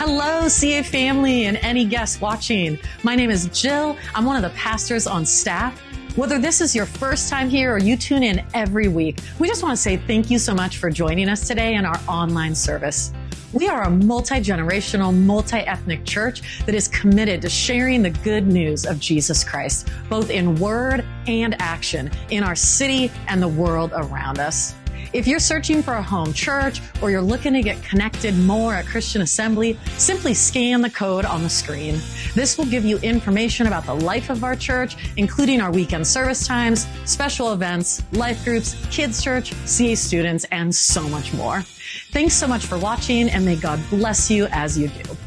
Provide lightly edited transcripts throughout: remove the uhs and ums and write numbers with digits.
Hello, CA family and any guests watching. My name is Jill. I'm one of the pastors on staff. Whether this is your first time here or you tune in every week, we just want to say thank you so much for joining us today in our online service. We are a multi-generational, multi-ethnic church that is committed to sharing the good news of Jesus Christ, both in word and action, in our city and the world around us. If you're searching for a home church or you're looking to get connected more at Christian Assembly, simply scan the code on the screen. This will give you information about the life of our church, including our weekend service times, special events, life groups, kids church, CA students, and so much more. Thanks so much for watching, and may God bless you as you do.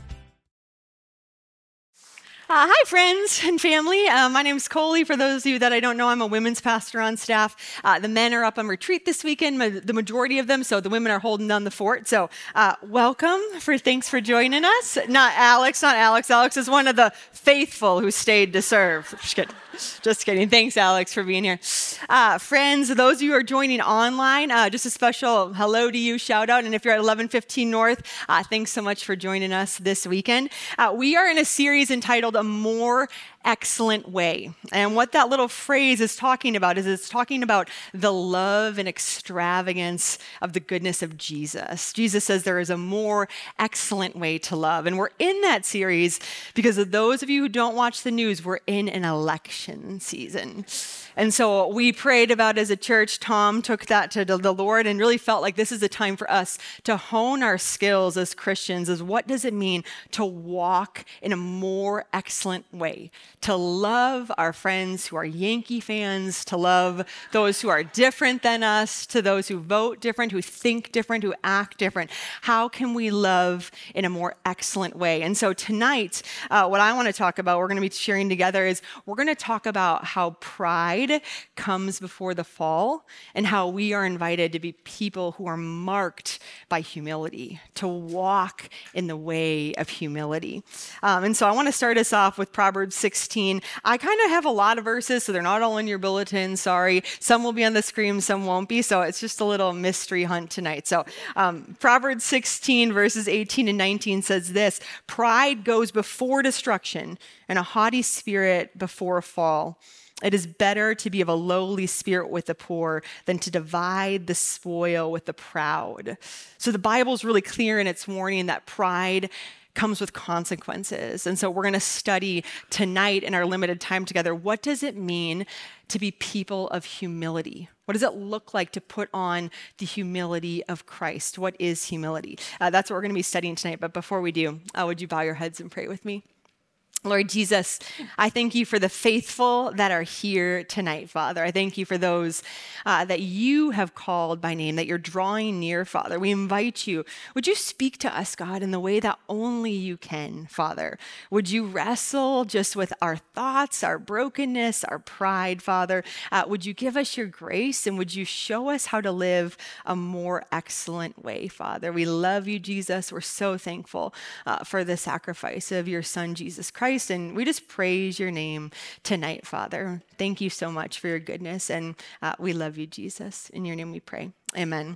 Hi, friends and family. My name's Coley. For those of you that I don't know, I'm a women's pastor on staff. The men are up on retreat this weekend, the majority of them, so the women are holding down the fort. So welcome. Thanks for joining us. Not Alex. Alex is one of the faithful who stayed to serve. Just kidding. Thanks, Alex, for being here. Friends, those of you who are joining online, just a special hello to you, shout out. And if you're at 1115 North, thanks so much for joining us this weekend. We are in a series entitled A More Excellent Way. And what that little phrase is talking about is it's talking about the love and extravagance of the goodness of Jesus. Jesus says there is a more excellent way to love. And we're in that series because of those of you who don't watch the news, we're in an election season. And so we prayed about as a church. Tom took that to the Lord and really felt like this is a time for us to hone our skills as Christians, as what does it mean to walk in a more excellent way, to love our friends who are Yankee fans, to love those who are different than us, to those who vote different, who think different, who act different. How can we love in a more excellent way? And so tonight, what I want to talk about, we're going to be sharing together, is we're going to talk about how pride comes before the fall and how we are invited to be people who are marked by humility, to walk in the way of humility. And so I want to start us off with Proverbs 16. I kind of have a lot of verses, so they're not all in your bulletin, sorry. Some will be on the screen, some won't be, so it's just a little mystery hunt tonight. So Proverbs 16 verses 18 and 19 says this: "Pride goes before destruction, and a haughty spirit before a fall. It is better to be of a lowly spirit with the poor than to divide the spoil with the proud." So the Bible's really clear in its warning that pride comes with consequences. And so we're going to study tonight in our limited time together, what does it mean to be people of humility? What does it look like to put on the humility of Christ? What is humility? That's what we're going to be studying tonight. But before we do, would you bow your heads and pray with me? Lord Jesus, I thank you for the faithful that are here tonight, Father. I thank you for those that you have called by name, that you're drawing near, Father. We invite you. Would you speak to us, God, in the way that only you can, Father? Would you wrestle just with our thoughts, our brokenness, our pride, Father? Would you give us your grace, and would you show us how to live a more excellent way, Father? We love you, Jesus. We're so thankful for the sacrifice of your Son, Jesus Christ. And we just praise your name tonight, Father. Thank you so much for your goodness. And we love you, Jesus. In your name we pray. Amen.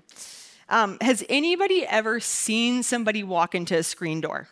Has anybody ever seen somebody walk into a screen door?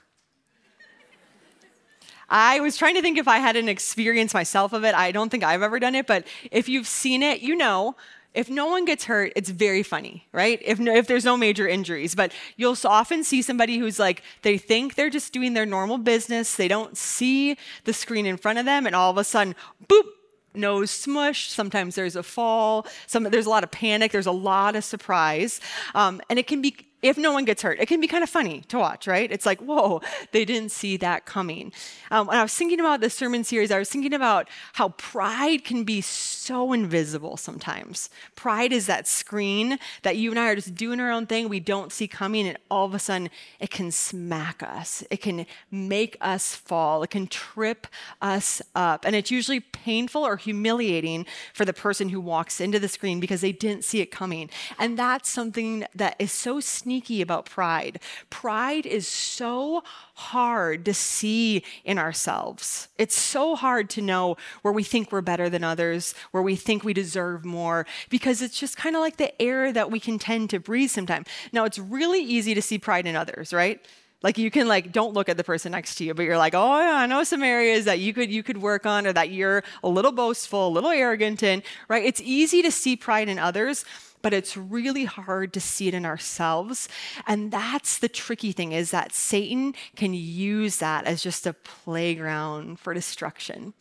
I was trying to think if I had an experience myself of it. I don't think I've ever done it, but if you've seen it, you know, if no one gets hurt, it's very funny, right? If there's no major injuries. But you'll often see somebody who's like, they think they're just doing their normal business. They don't see the screen in front of them. And all of a sudden, boop, nose smush. Sometimes there's a fall. There's a lot of panic. There's a lot of surprise. And it can be, if no one gets hurt, it can be kind of funny to watch, right? It's like, whoa, they didn't see that coming. When I was thinking about this sermon series, I was thinking about how pride can be so invisible sometimes. Pride is that screen that you and I are just doing our own thing, we don't see coming, and all of a sudden it can smack us. It can make us fall. It can trip us up. And it's usually painful or humiliating for the person who walks into the screen because they didn't see it coming. And that's something that is so sneaky about pride. Pride is so hard to see in ourselves. It's so hard to know where we think we're better than others, where we think we deserve more, because it's just kind of like the air that we can tend to breathe sometimes. Now, it's really easy to see pride in others, right? Like you can don't look at the person next to you, but you're like, oh yeah, I know some areas that you could work on, or that you're a little boastful, a little arrogant in, right? It's easy to see pride in others, but it's really hard to see it in ourselves. And that's the tricky thing, is that Satan can use that as just a playground for destruction.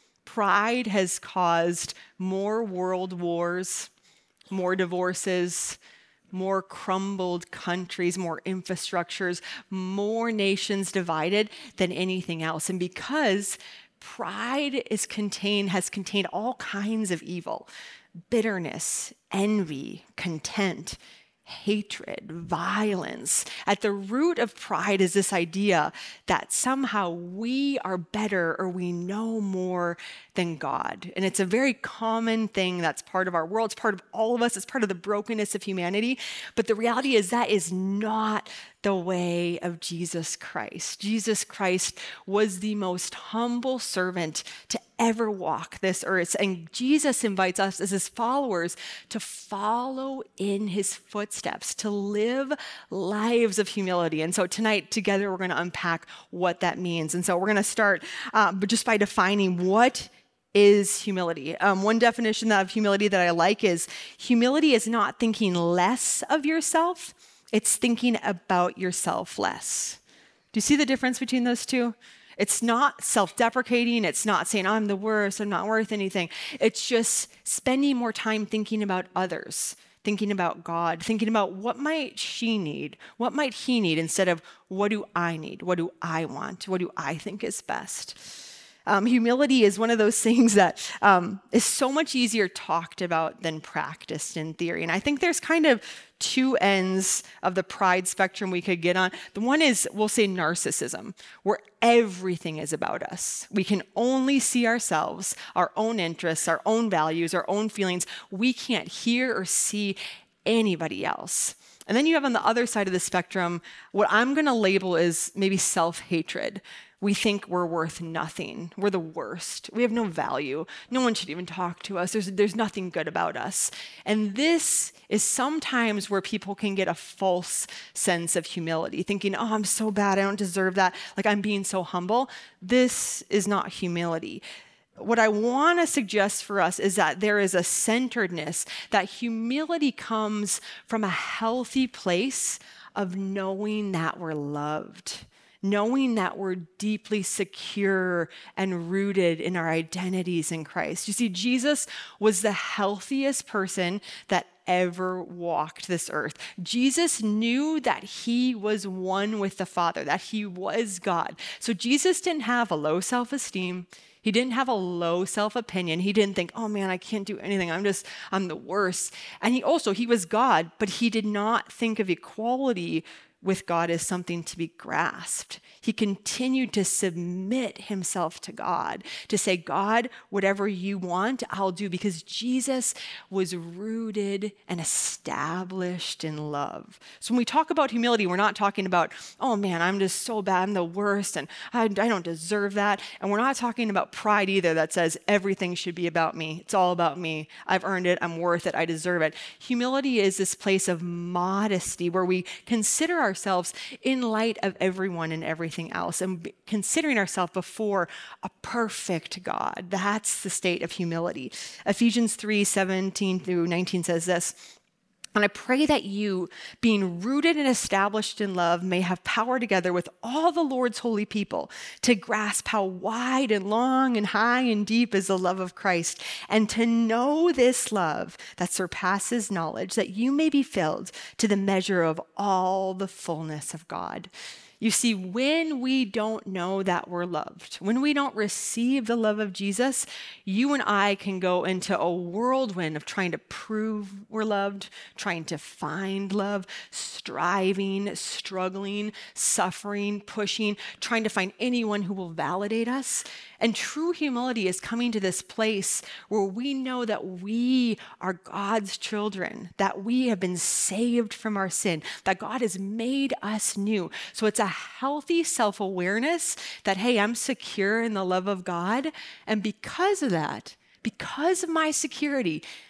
Pride has caused more world wars, more divorces, more crumbled countries, more infrastructures, more nations divided than anything else. And because pride has contained all kinds of evil: bitterness, envy, contempt, hatred, violence. At the root of pride is this idea that somehow we are better or we know more than God. And it's a very common thing that's part of our world. It's part of all of us. It's part of the brokenness of humanity. But the reality is that is not the way of Jesus Christ. Jesus Christ was the most humble servant to ever walk this earth. And Jesus invites us as his followers to follow in his footsteps, to live lives of humility. And so tonight together, we're going to unpack what that means. And so we're going to start just by defining what is humility. One definition of humility that I like is humility is not thinking less of yourself. It's thinking about yourself less. Do you see the difference between those two? It's not self-deprecating. It's not saying, I'm the worst, I'm not worth anything. It's just spending more time thinking about others, thinking about God, thinking about what might she need, what might he need, instead of what do I need, what do I want, what do I think is best. Humility is one of those things that is so much easier talked about than practiced in theory. And I think there's kind of two ends of the pride spectrum we could get on. The one is, we'll say, narcissism, where everything is about us. We can only see ourselves, our own interests, our own values, our own feelings. We can't hear or see anybody else. And then you have on the other side of the spectrum, what I'm going to label as maybe self-hatred. We think we're worth nothing. We're the worst. We have no value. No one should even talk to us. There's nothing good about us. And this is sometimes where people can get a false sense of humility, thinking, oh, I'm so bad, I don't deserve that, like I'm being so humble. This is not humility. What I want to suggest for us is that there is a centeredness, that humility comes from a healthy place of knowing that we're loved, knowing that we're deeply secure and rooted in our identities in Christ. You see, Jesus was the healthiest person that ever walked this earth. Jesus knew that he was one with the Father, that he was God. So Jesus didn't have a low self-esteem. He didn't have a low self-opinion. He didn't think, oh man, I can't do anything. I'm the worst. And he was God, but he did not think of equality with God as something to be grasped. He continued to submit himself to God, to say, God, whatever you want, I'll do, because Jesus was rooted and established in love. So when we talk about humility, we're not talking about, oh man, I'm just so bad, I'm the worst, and I don't deserve that. And we're not talking about pride either, that says everything should be about me. It's all about me. I've earned it. I'm worth it. I deserve it. Humility is this place of modesty where we consider ourselves in light of everyone and everything else, and considering ourselves before a perfect God. That's the state of humility. Ephesians 3:17 through 19 says this, and I pray that you, being rooted and established in love, may have power together with all the Lord's holy people to grasp how wide and long and high and deep is the love of Christ, and to know this love that surpasses knowledge, that you may be filled to the measure of all the fullness of God. You see, when we don't know that we're loved, when we don't receive the love of Jesus, you and I can go into a whirlwind of trying to prove we're loved, trying to find love, striving, struggling, suffering, pushing, trying to find anyone who will validate us. And true humility is coming to this place where we know that we are God's children, that we have been saved from our sin, that God has made us new. So it's a healthy self-awareness that, hey, I'm secure in the love of God. And because of that, because of my security,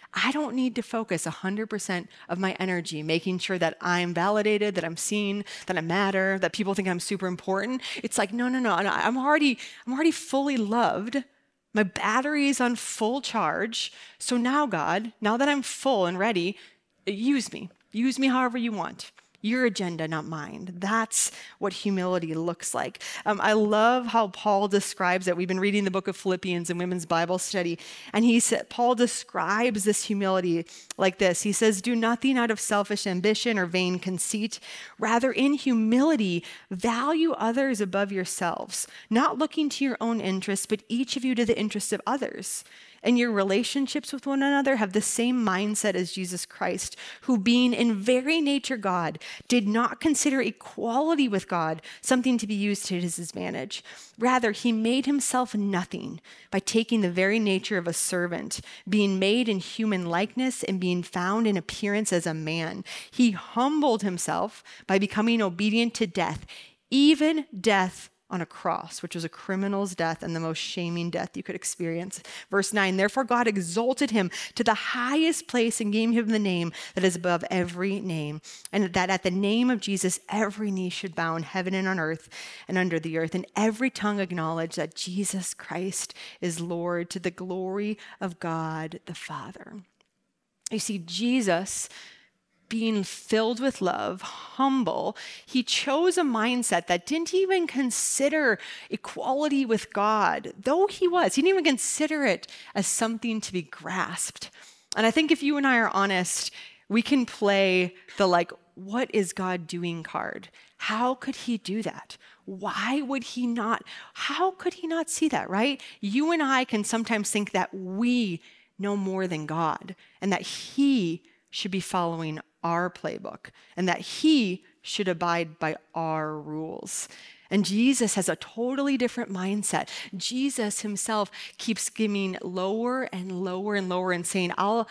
I don't need to focus 100% of my energy making sure that I'm validated, that I'm seen, that I matter, that people think I'm super important. It's like, no, I'm already fully loved. My battery's on full charge. So now, God, now that I'm full and ready, use me. Use me however you want. Your agenda, not mine. That's what humility looks like. I love how Paul describes it. We've been reading the book of Philippians in women's Bible study, and Paul describes this humility like this. He says, "Do nothing out of selfish ambition or vain conceit. Rather, in humility, value others above yourselves, not looking to your own interests, but each of you to the interests of others. And your relationships with one another have the same mindset as Jesus Christ, who being in very nature God, did not consider equality with God something to be used to his advantage. Rather, he made himself nothing by taking the very nature of a servant, being made in human likeness and being found in appearance as a man. He humbled himself by becoming obedient to death, even death on a cross, which was a criminal's death and the most shaming death you could experience. Verse 9, therefore God exalted him to the highest place and gave him the name that is above every name, and that at the name of Jesus, every knee should bow in heaven and on earth and under the earth, and every tongue acknowledge that Jesus Christ is Lord, to the glory of God the Father. You see, Jesus, being filled with love, humble, he chose a mindset that didn't even consider equality with God, though he didn't even consider it as something to be grasped. And I think if you and I are honest, we can play the what is God doing card. How could he do that? Why would he not? How could he not see that, right? You and I can sometimes think that we know more than God and that he should be following our playbook and that he should abide by our rules. And Jesus has a totally different mindset. Jesus himself keeps skimming lower and lower and lower and saying, I'll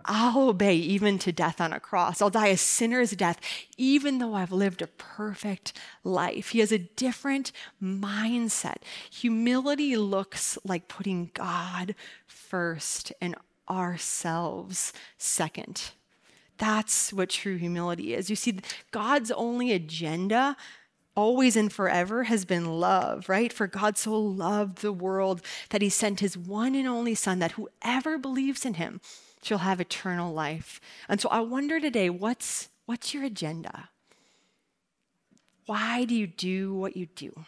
obey even to death on a cross. I'll die a sinner's death, even though I've lived a perfect life. He has a different mindset. Humility looks like putting God first and ourselves second. That's what true humility is. You see, God's only agenda, always and forever, has been love, right? For God so loved the world that he sent his one and only Son, that whoever believes in him shall have eternal life. And so I wonder today, what's your agenda? Why do you do what you do?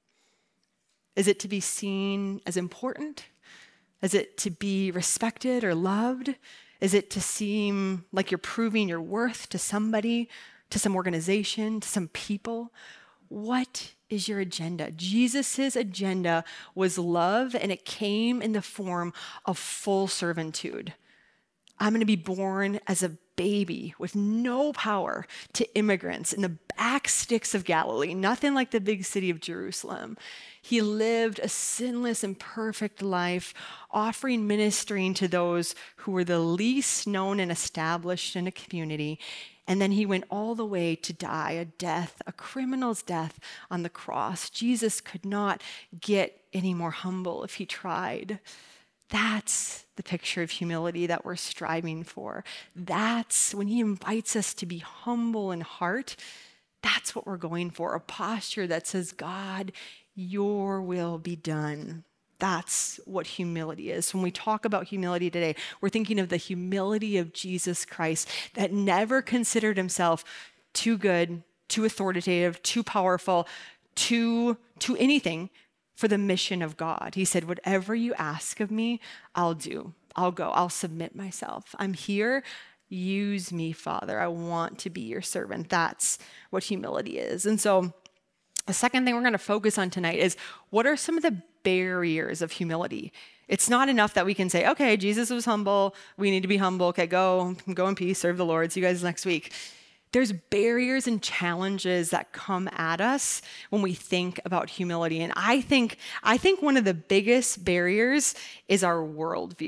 Is it to be seen as important? Is it to be respected or loved? Is it to seem like you're proving your worth to somebody, to some organization, to some people? What is your agenda? Jesus' agenda was love, and it came in the form of full servitude. I'm going to be born as a baby with no power to immigrants in the back sticks of Galilee, nothing like the big city of Jerusalem. He lived a sinless and perfect life, ministering to those who were the least known and established in a community. And then he went all the way to die a criminal's death on the cross. Jesus could not get any more humble if he tried. That's the picture of humility that we're striving for. That's when he invites us to be humble in heart. That's what we're going for, a posture that says, God, your will be done. That's what humility is. When we talk about humility today, we're thinking of the humility of Jesus Christ that never considered himself too good, too authoritative, too powerful, too anything for the mission of God. He said, whatever you ask of me, I'll do. I'll go. I'll submit myself. I'm here. Use me, Father. I want to be your servant. That's what humility is. And so the second thing we're going to focus on tonight is, what are some of the barriers of humility? It's not enough that we can say, okay, Jesus was humble. We need to be humble. Okay, go in peace, serve the Lord. See you guys next week. There's barriers and challenges that come at us when we think about humility. And I think one of the biggest barriers is our worldview.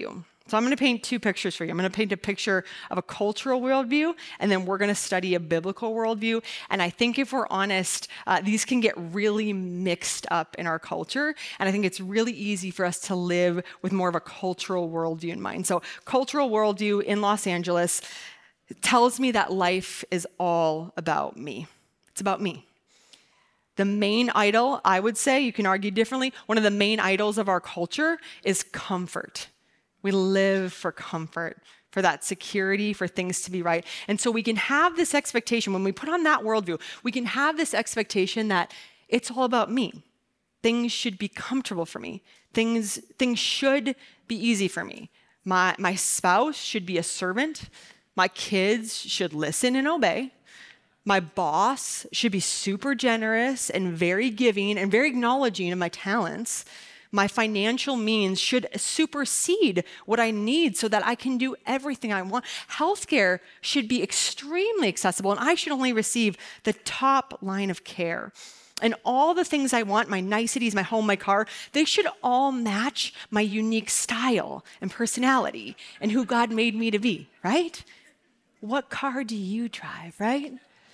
So I'm going to paint two pictures for you. I'm going to paint a picture of a cultural worldview, and then we're going to study a biblical worldview. And I think if we're honest, these can get really mixed up in our culture. And I think it's really easy for us to live with more of a cultural worldview in mind. So cultural worldview in Los Angeles tells me that life is all about me. It's about me. The main idol, I would say, you can argue differently, one of the main idols of our culture is comfort. We live for comfort, for that security, for things to be right. And so we can have this expectation, when we put on that worldview, we can have this expectation that it's all about me. Things should be comfortable for me. Things should be easy for me. My spouse should be a servant. My kids should listen and obey. My boss should be super generous and very giving and very acknowledging of my talents. My financial means should supersede what I need so that I can do everything I want. Healthcare should be extremely accessible, and I should only receive the top line of care. And all the things I want, my niceties, my home, my car, they should all match my unique style and personality and who God made me to be, right? What car do you drive, right?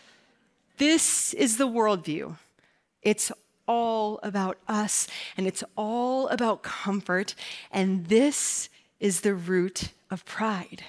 This is the worldview. It's all about us, and it's all about comfort, and this is the root of pride.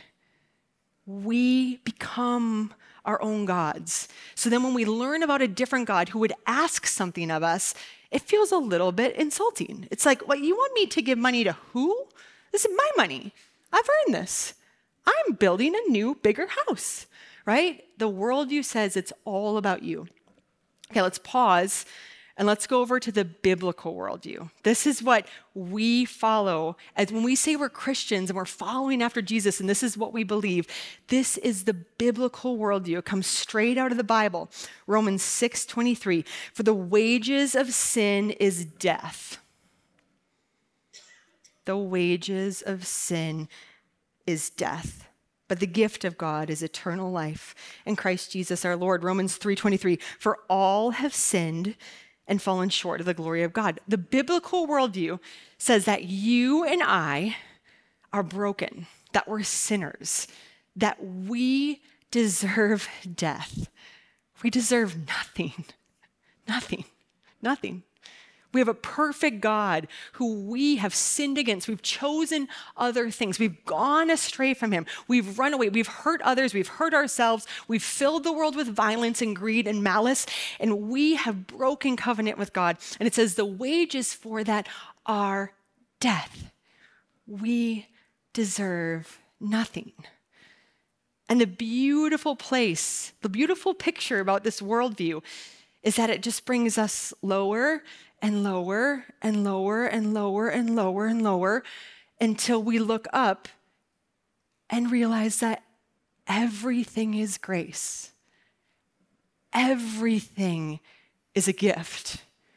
We become our own gods. So then when we learn about a different God who would ask something of us, it feels a little bit insulting. It's like, what, you want me to give money to who? This is my money. I've earned this. I'm building a new, bigger house, right? The worldview says it's all about you. Okay, let's pause and let's go over to the biblical worldview. This is what we follow as when we say we're Christians and we're following after Jesus, and this is what we believe. This is the biblical worldview. It comes straight out of the Bible. Romans 6:23. For the wages of sin is death. The wages of sin is death. But the gift of God is eternal life in Christ Jesus our Lord. Romans 3:23. For all have sinned and fallen short of the glory of God. The biblical worldview says that you and I are broken, that we're sinners, that we deserve death. We deserve nothing, nothing. We have a perfect God who we have sinned against. We've chosen other things. We've gone astray from him. We've run away. We've hurt others. We've hurt ourselves. We've filled the world with violence and greed and malice, and we have broken covenant with God. And it says the wages for that are death. We deserve nothing. And the beautiful place, the beautiful picture about this worldview is that it just brings us lower and lower and lower and lower and lower and lower until we look up and realize that everything is grace. Everything is a gift.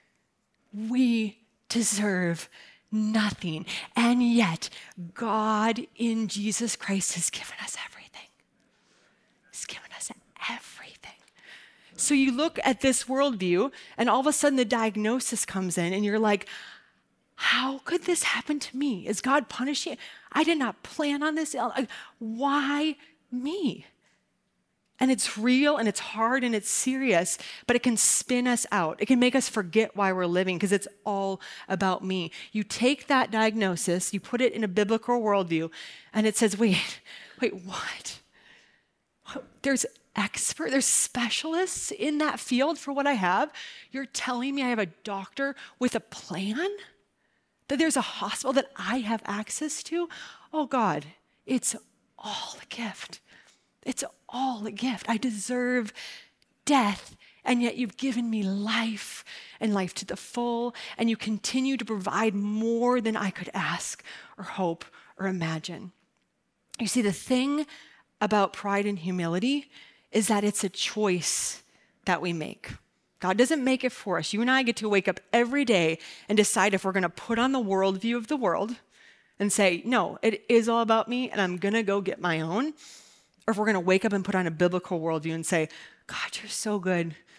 We deserve nothing. And yet, God in Jesus Christ has given us everything. He's given us everything. So you look at this worldview, and all of a sudden the diagnosis comes in, and you're like, how could this happen to me? Is God punishing? I did not plan on this. Why me? And it's real, and it's hard, and it's serious, but it can spin us out. It can make us forget why we're living because it's all about me. You take that diagnosis, you put it in a biblical worldview, and it says, wait, what? There's specialists in that field for what I have. You're telling me I have a doctor with a plan? That there's a hospital that I have access to? Oh God, it's all a gift. It's all a gift. I deserve death, and yet you've given me life and life to the full, and you continue to provide more than I could ask or hope or imagine. You see, the thing about pride and humility is that it's a choice that we make. God doesn't make it for us. You and I get to wake up every day and decide if we're going to put on the worldview of the world and say, no, it is all about me and I'm going to go get my own. Or if we're going to wake up and put on a biblical worldview and say, God, you're so good.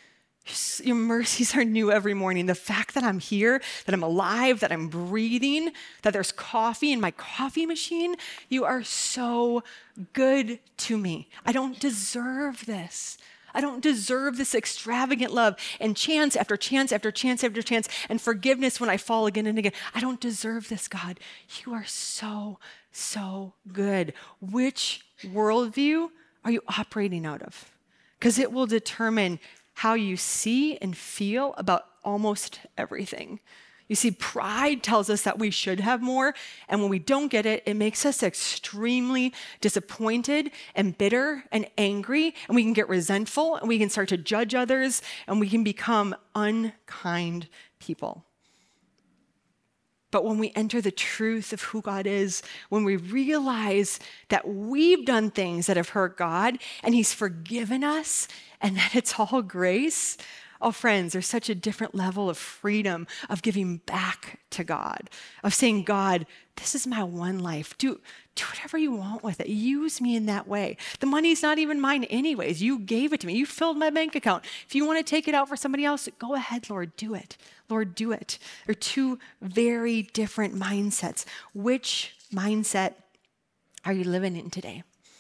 Your mercies are new every morning. The fact that I'm here, that I'm alive, that I'm breathing, that there's coffee in my coffee machine, you are so good to me. I don't deserve this. I don't deserve this extravagant love and chance after chance after chance after chance and forgiveness when I fall again and again. I don't deserve this, God. You are so, so good. Which worldview are you operating out of? Because it will determine how you see and feel about almost everything. You see, pride tells us that we should have more, and when we don't get it, it makes us extremely disappointed and bitter and angry, and we can get resentful, and we can start to judge others, and we can become unkind people. But when we enter the truth of who God is, when we realize that we've done things that have hurt God, and He's forgiven us, and that it's all grace, oh, friends, there's such a different level of freedom of giving back to God, of saying, God, this is my one life. Do whatever you want with it. Use me in that way. The money's not even mine anyways. You gave it to me. You filled my bank account. If you want to take it out for somebody else, go ahead, Lord, do it. Lord, do it. They're two very different mindsets. Which mindset are you living in today?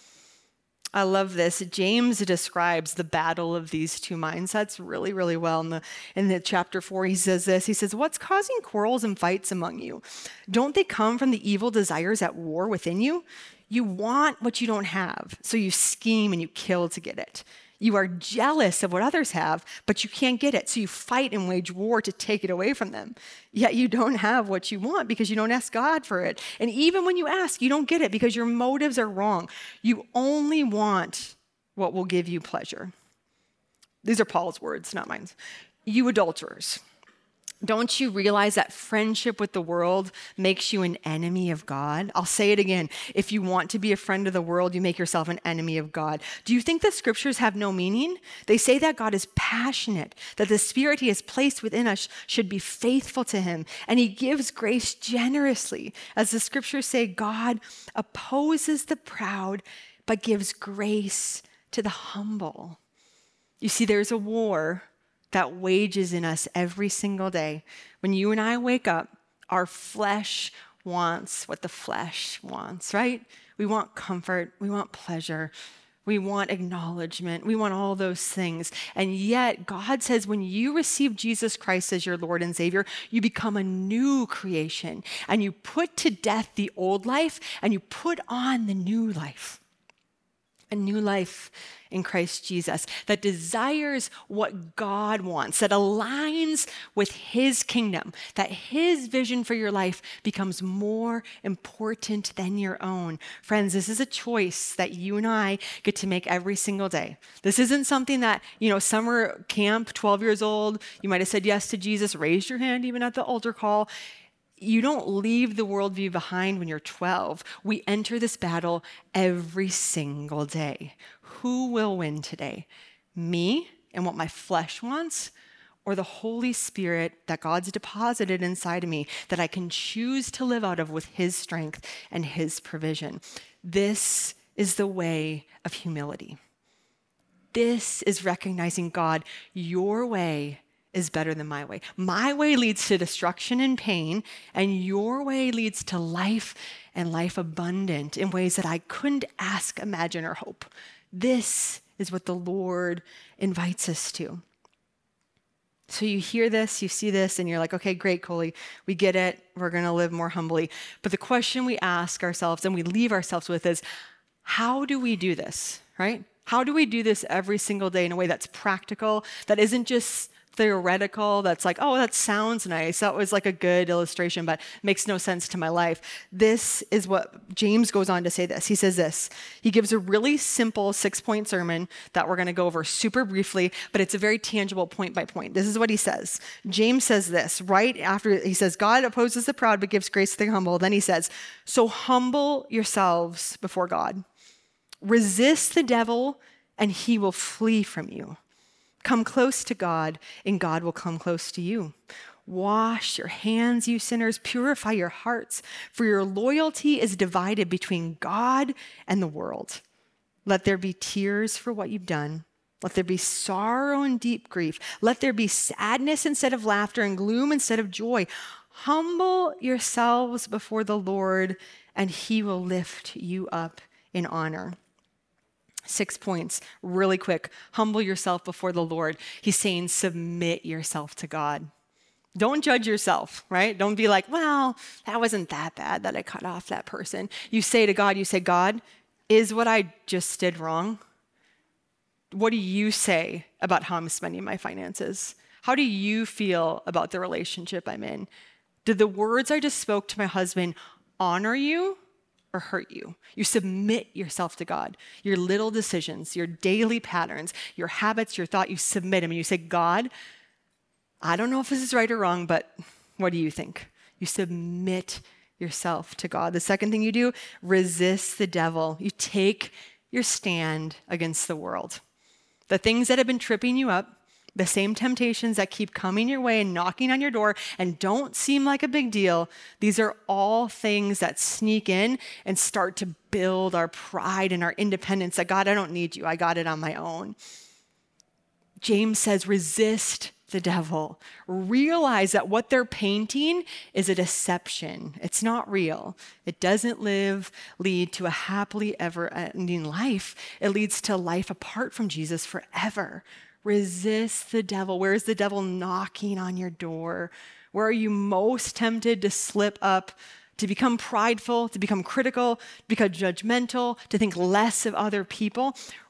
I love this. James describes the battle of these two mindsets really, really well. In the chapter 4, he says this. He says, what's causing quarrels and fights among you? Don't they come from the evil desires at war within you? You want what you don't have, so you scheme and you kill to get it. You are jealous of what others have, but you can't get it, so you fight and wage war to take it away from them. Yet you don't have what you want because you don't ask God for it. And even when you ask, you don't get it because your motives are wrong. You only want what will give you pleasure. These are Paul's words, not mine. You adulterers. Don't you realize that friendship with the world makes you an enemy of God? I'll say it again. If you want to be a friend of the world, you make yourself an enemy of God. Do you think the scriptures have no meaning? They say that God is passionate, that the Spirit He has placed within us should be faithful to Him, and He gives grace generously. As the scriptures say, God opposes the proud, but gives grace to the humble. You see, there's a war that wages in us every single day. When you and I wake up, our flesh wants what the flesh wants, right? We want comfort, we want pleasure, we want acknowledgement, we want all those things. And yet God says when you receive Jesus Christ as your Lord and Savior, you become a new creation and you put to death the old life and you put on the new life. A new life in Christ Jesus that desires what God wants, that aligns with His kingdom, that His vision for your life becomes more important than your own. Friends, this is a choice that you and I get to make every single day. This isn't something that, summer camp, 12 years old, you might have said yes to Jesus, raised your hand even at the altar call. You don't leave the worldview behind when you're 12. We enter this battle every single day. Who will win today? Me and what my flesh wants, or the Holy Spirit that God's deposited inside of me that I can choose to live out of with His strength and His provision? This is the way of humility. This is recognizing, God, your way is better than my way. My way leads to destruction and pain, and your way leads to life and life abundant in ways that I couldn't ask, imagine, or hope. This is what the Lord invites us to. So you hear this, you see this, and you're like, okay, great, Coley, we get it. We're going to live more humbly. But the question we ask ourselves and we leave ourselves with is, how do we do this, right? How do we do this every single day in a way that's practical, that isn't just theoretical, that's like, oh, that sounds nice. That was like a good illustration, but makes no sense to my life. This is what James goes on to say this. He says this. He gives a really simple 6-point sermon that we're going to go over super briefly, but it's a very tangible point by point. This is what he says. James says this right after he says, God opposes the proud, but gives grace to the humble. Then he says, so humble yourselves before God. Resist the devil, and he will flee from you. Come close to God, and God will come close to you. Wash your hands, you sinners. Purify your hearts, for your loyalty is divided between God and the world. Let there be tears for what you've done, Let there be sorrow and deep grief. Let there be sadness instead of laughter and gloom instead of joy. Humble yourselves before the Lord, and he will lift you up in honor. 6 points, really quick. Humble yourself before the Lord. He's saying submit yourself to God. Don't judge yourself, right? Don't be like, well, that wasn't that bad that I cut off that person. You say to God, God, is what I just did wrong? What do you say about how I'm spending my finances? How do you feel about the relationship I'm in? Did the words I just spoke to my husband honor you or hurt you? You submit yourself to God. Your little decisions, your daily patterns, your habits, your thought, you submit them and you say, God, I don't know if this is right or wrong, but what do you think? You submit yourself to God. The second thing you do, resist the devil. You take your stand against the world. The things that have been tripping you up, the same temptations that keep coming your way and knocking on your door and don't seem like a big deal, these are all things that sneak in and start to build our pride and our independence that, God, I don't need you. I got it on my own. James says, resist the devil. Realize that what they're painting is a deception. It's not real. It doesn't lead to a happily ever-ending life. It leads to life apart from Jesus forever. Resist the devil. Where is the devil knocking on your door? Where are you most tempted to slip up, to become prideful, to become critical, to become judgmental, to think less of other people?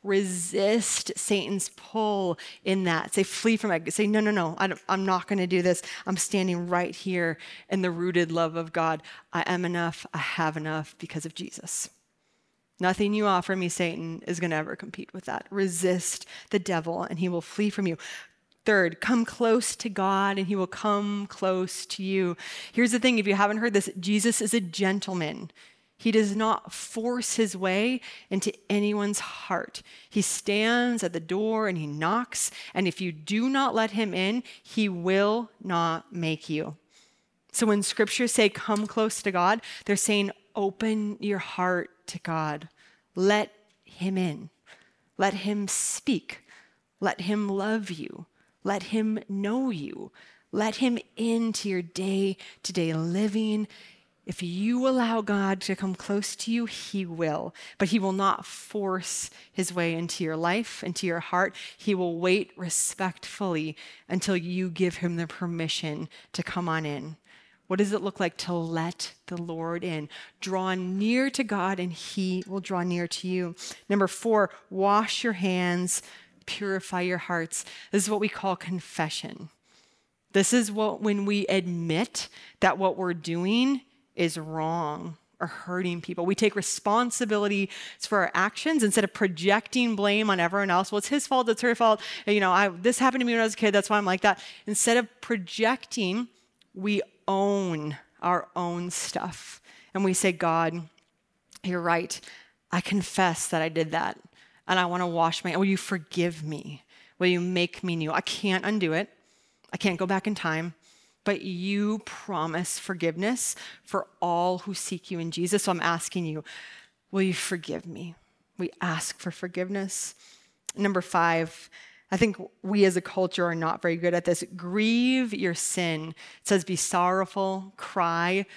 Resist Satan's pull in that. Say, flee from it. Say, no, I'm not going to do this. I'm standing right here in the rooted love of God. I am enough. I have enough because of Jesus. Nothing you offer me, Satan, is going to ever compete with that. Resist the devil and he will flee from you. Third, come close to God and he will come close to you. Here's the thing, if you haven't heard this, Jesus is a gentleman. He does not force his way into anyone's heart. He stands at the door and he knocks, and if you do not let him in, he will not make you. So when scriptures say come close to God, they're saying open your heart to God. Let him in. Let him speak. Let him love you. Let him know you. Let him into your day-to-day living. If you allow God to come close to you, he will. But he will not force his way into your life, into your heart. He will wait respectfully until you give him the permission to come on in. What does it look like to let the Lord in? Draw near to God and he will draw near to you. Number 4, wash your hands, purify your hearts. This is what we call confession. This is when we admit that what we're doing is wrong or hurting people. We take responsibility for our actions instead of projecting blame on everyone else. Well, it's his fault, it's her fault. This happened to me when I was a kid, that's why I'm like that. Instead of projecting, we own our own stuff. And we say, God, you're right. I confess that I did that. And I want to wash will you forgive me? Will you make me new? I can't undo it. I can't go back in time. But you promise forgiveness for all who seek you in Jesus. So I'm asking you, will you forgive me? We ask for forgiveness. Number 5, I think we as a culture are not very good at this. Grieve your sin. It says be sorrowful, cry,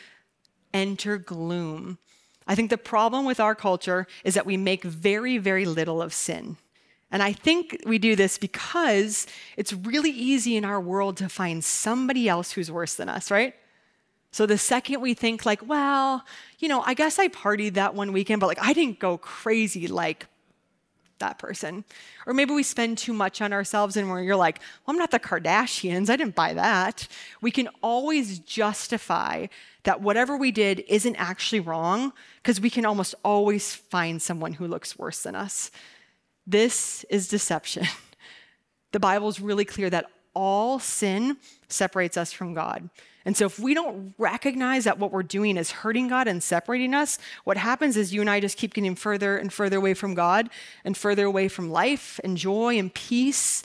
enter gloom. I think the problem with our culture is that we make very, very little of sin. And I think we do this because it's really easy in our world to find somebody else who's worse than us, right? So the second we think like, well, I guess I partied that one weekend, but I didn't go crazy like that person. Or maybe we spend too much on ourselves and you're like, well, I'm not the Kardashians. I didn't buy that. We can always justify that whatever we did isn't actually wrong because we can almost always find someone who looks worse than us. This is deception. The Bible is really clear that all sin separates us from God. And so if we don't recognize that what we're doing is hurting God and separating us, what happens is you and I just keep getting further and further away from God and further away from life and joy and peace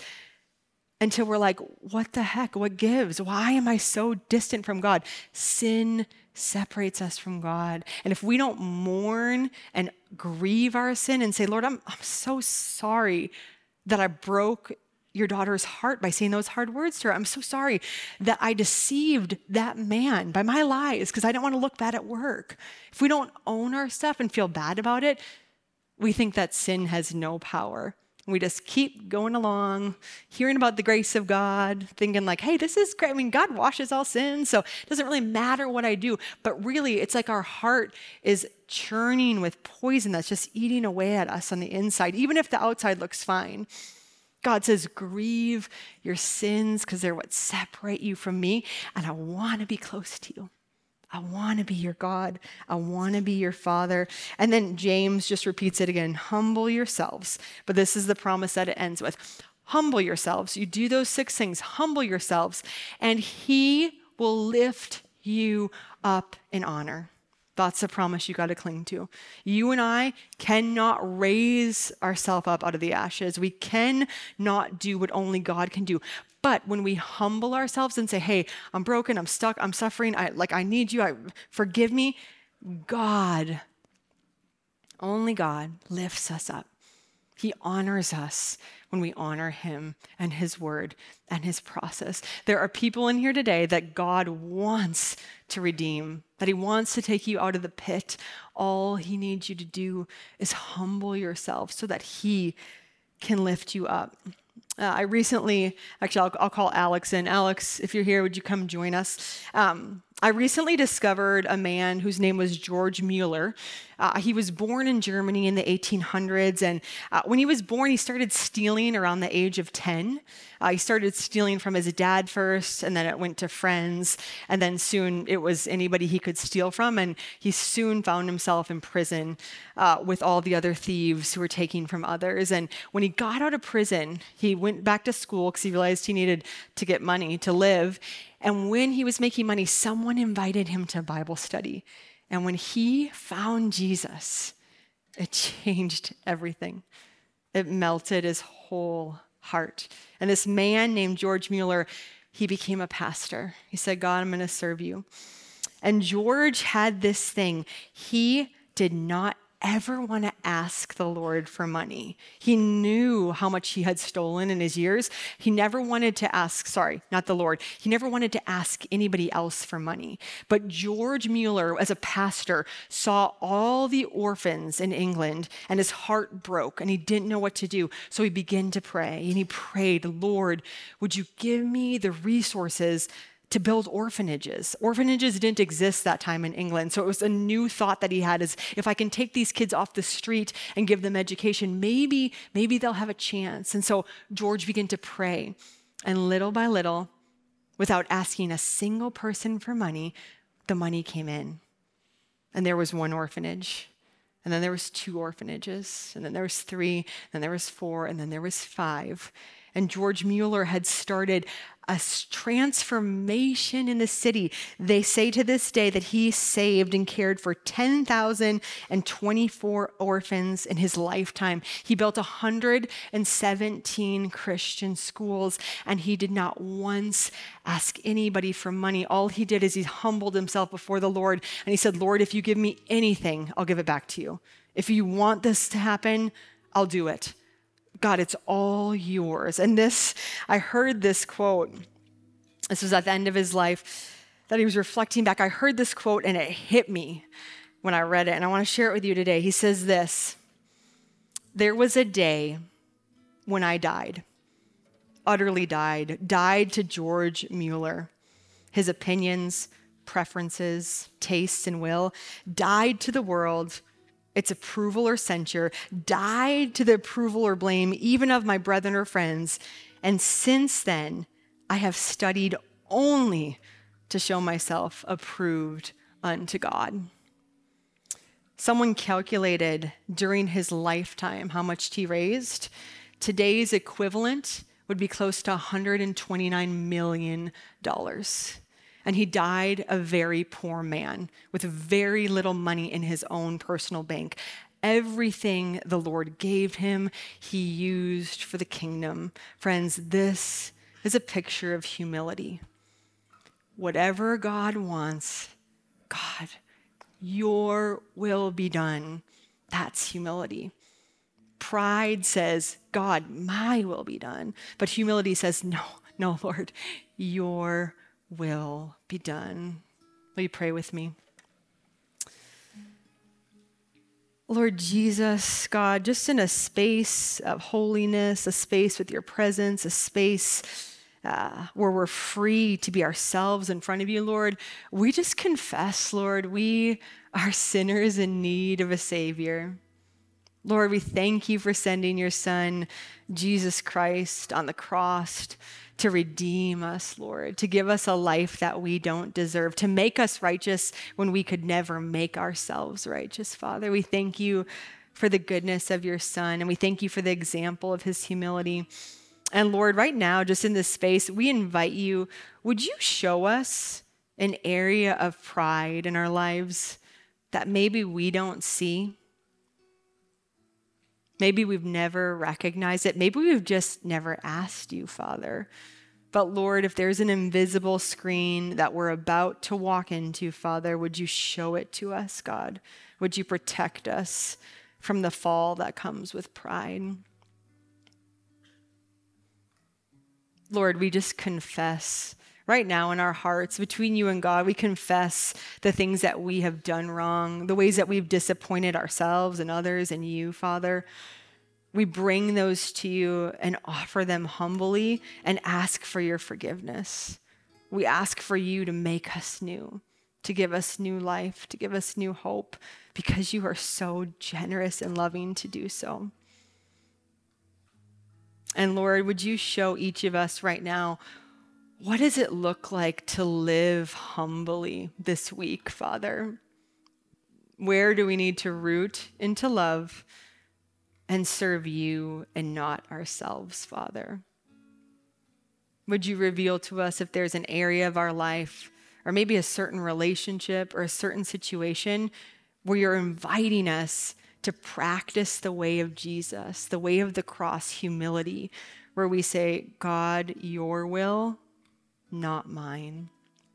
until we're like, what the heck? What gives? Why am I so distant from God? Sin separates us from God. And if we don't mourn and grieve our sin and say, Lord, I'm so sorry that I broke your daughter's heart by saying those hard words to her. I'm so sorry that I deceived that man by my lies because I don't want to look bad at work. If we don't own our stuff and feel bad about it, we think that sin has no power. We just keep going along, hearing about the grace of God, thinking like, hey, this is great. I mean, God washes all sins, so it doesn't really matter what I do. But really, it's like our heart is churning with poison that's just eating away at us on the inside, even if the outside looks fine. God says, grieve your sins because they're what separate you from me, and I want to be close to you. I want to be your God. I want to be your Father. And then James just repeats it again, humble yourselves. But this is the promise that it ends with. Humble yourselves. You do those 6 things. Humble yourselves, and he will lift you up in honor. That's the promise you got to cling to. You and I cannot raise ourselves up out of the ashes. We cannot do what only God can do. But when we humble ourselves and say, hey, I'm broken, I'm stuck, I'm suffering, I need you, forgive me, God, only God lifts us up. He honors us when we honor him and his word and his process. There are people in here today that God wants to redeem, that he wants to take you out of the pit. All he needs you to do is humble yourself so that he can lift you up. I recently, I'll call Alex in. Alex, if you're here, would you come join us? I recently discovered a man whose name was George Mueller. He was born in Germany in the 1800s, and when he was born, he started stealing around the age of 10. He started stealing from his dad first, and then it went to friends, and then soon it was anybody he could steal from, and he soon found himself in prison with all the other thieves who were taking from others. And when he got out of prison, he went back to school because he realized he needed to get money to live. And when he was making money, someone invited him to Bible study. And when he found Jesus, it changed everything. It melted his whole heart. And this man named George Mueller, he became a pastor. He said, God, I'm going to serve you. And George had this thing. He did not ever want to ask the Lord for money. He knew how much he had stolen in his years. He never wanted to ask, not the Lord. He never wanted to ask anybody else for money. But George Mueller, as a pastor, saw all the orphans in England and his heart broke and he didn't know what to do. So he began to pray and he prayed, Lord, would you give me the resources to build orphanages. Orphanages didn't exist that time in England. So it was a new thought that he had is if I can take these kids off the street and give them education, maybe they'll have a chance. And so George began to pray. And little by little, without asking a single person for money, the money came in. And there was 1 orphanage. And then there was 2 orphanages. And then there was 3. Then there was 4. And then there was 5. And George Mueller had started a transformation in the city. They say to this day that he saved and cared for 10,024 orphans in his lifetime. He built 117 Christian schools, and he did not once ask anybody for money. All he did is he humbled himself before the Lord, and he said, Lord, if you give me anything, I'll give it back to you. If you want this to happen, I'll do it. God, it's all yours. And I heard this quote. This was at the end of his life that he was reflecting back. I heard this quote and it hit me when I read it. And I want to share it with you today. He says this, there was a day when I died, utterly died to George Mueller. His opinions, preferences, tastes, and will died to the world, its approval or censure, died to the approval or blame even of my brethren or friends. And since then, I have studied only to show myself approved unto God. Someone calculated during his lifetime how much he raised. Today's equivalent would be close to $129 million. And he died a very poor man with very little money in his own personal bank. Everything the Lord gave him, he used for the kingdom. Friends, this is a picture of humility. Whatever God wants, God, your will be done. That's humility. Pride says, God, my will be done. But humility says, no, no, Lord, your will be done. Will you pray with me? Lord Jesus, God, just in a space of holiness, a space with your presence, a space where we're free to be ourselves in front of you, Lord, we just confess, Lord, we are sinners in need of a Savior. Lord, we thank you for sending your Son, Jesus Christ, on the cross to redeem us, Lord, to give us a life that we don't deserve, to make us righteous when we could never make ourselves righteous, Father. We thank you for the goodness of your Son, and we thank you for the example of his humility. And Lord, right now, just in this space, we invite you, would you show us an area of pride in our lives that maybe we don't see? Maybe we've never recognized it. Maybe we've just never asked you, Father. But Lord, if there's an invisible screen that we're about to walk into, Father, would you show it to us, God? Would you protect us from the fall that comes with pride? Lord, we just confess right now in our hearts, between you and God, we confess the things that we have done wrong, the ways that we've disappointed ourselves and others and you, Father. We bring those to you and offer them humbly and ask for your forgiveness. We ask for you to make us new, to give us new life, to give us new hope, because you are so generous and loving to do so. And Lord, would you show each of us right now, what does it look like to live humbly this week, Father? Where do we need to root into love and serve you and not ourselves, Father? Would you reveal to us if there's an area of our life, or maybe a certain relationship or a certain situation where you're inviting us to practice the way of Jesus, the way of the cross, humility, where we say, God, your will, not mine.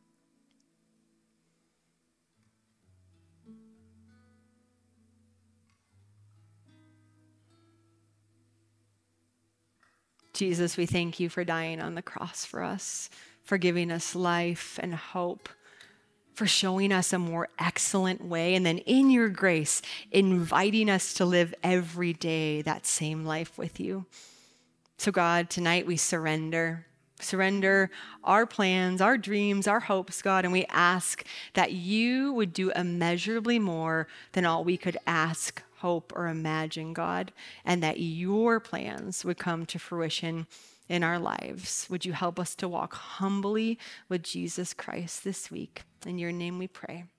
Jesus, we thank you for dying on the cross for us, for giving us life and hope, for showing us a more excellent way, and then in your grace, inviting us to live every day that same life with you. So God, tonight we surrender our plans, our dreams, our hopes, God, and we ask that you would do immeasurably more than all we could ask, hope, or imagine, God, and that your plans would come to fruition in our lives. Would you help us to walk humbly with Jesus Christ this week? In your name we pray.